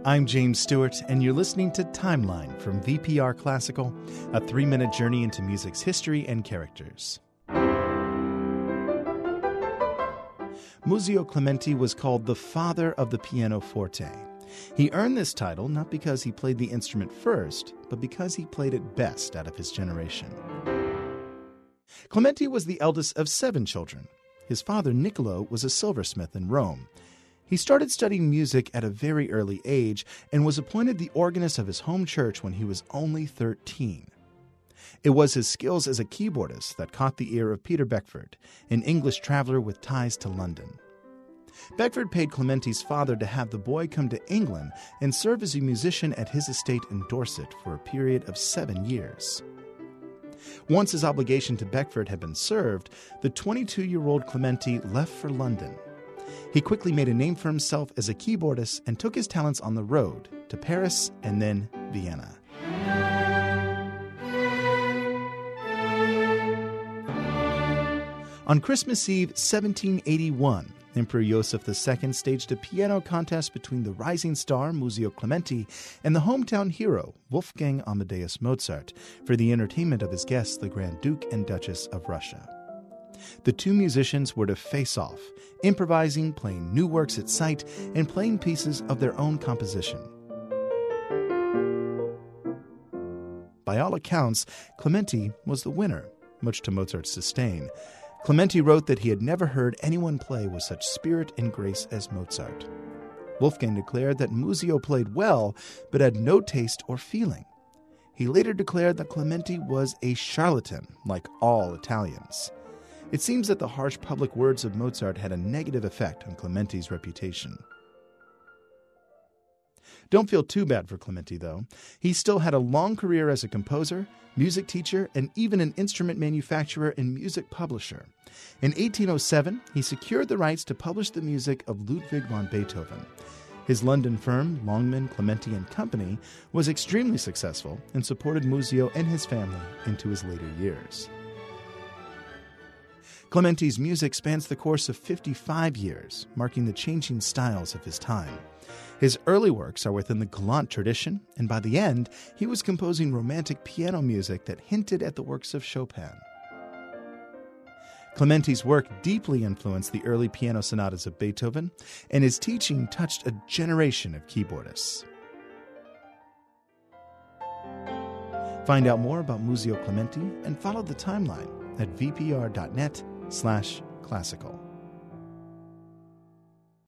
I'm James Stewart, and you're listening to Timeline from VPR Classical, a 3-minute journey into music's history and characters. Muzio Clementi was called the father of the pianoforte. He earned this title not because he played the instrument first, but because he played it best out of his generation. Clementi was the eldest of 7 children. His father, Niccolo, was a silversmith in Rome. He started studying music at a very early age and was appointed the organist of his home church when he was only 13. It was his skills as a keyboardist that caught the ear of Peter Beckford, an English traveler with ties to London. Beckford paid Clementi's father to have the boy come to England and serve as a musician at his estate in Dorset for a period of 7 years. Once his obligation to Beckford had been served, the 22-year-old Clementi left for London. He quickly made a name for himself as a keyboardist and took his talents on the road to Paris and then Vienna. On Christmas Eve 1781, Emperor Joseph II staged a piano contest between the rising star Muzio Clementi and the hometown hero Wolfgang Amadeus Mozart for the entertainment of his guests, the Grand Duke and Duchess of Russia. The two musicians were to face off, improvising, playing new works at sight, and playing pieces of their own composition. By all accounts, Clementi was the winner, much to Mozart's disdain. Clementi wrote that he had never heard anyone play with such spirit and grace as Mozart. Wolfgang declared that Muzio played well, but had no taste or feeling. He later declared that Clementi was a charlatan, like all Italians. It seems that the harsh public words of Mozart had a negative effect on Clementi's reputation. Don't feel too bad for Clementi, though. He still had a long career as a composer, music teacher, and even an instrument manufacturer and music publisher. In 1807, he secured the rights to publish the music of Ludwig van Beethoven. His London firm, Longman, Clementi and Company, was extremely successful and supported Muzio and his family into his later years. Clementi's music spans the course of 55 years, marking the changing styles of his time. His early works are within the Galant tradition, and by the end, he was composing romantic piano music that hinted at the works of Chopin. Clementi's work deeply influenced the early piano sonatas of Beethoven, and his teaching touched a generation of keyboardists. Find out more about Muzio Clementi and follow the timeline at vpr.net/classical.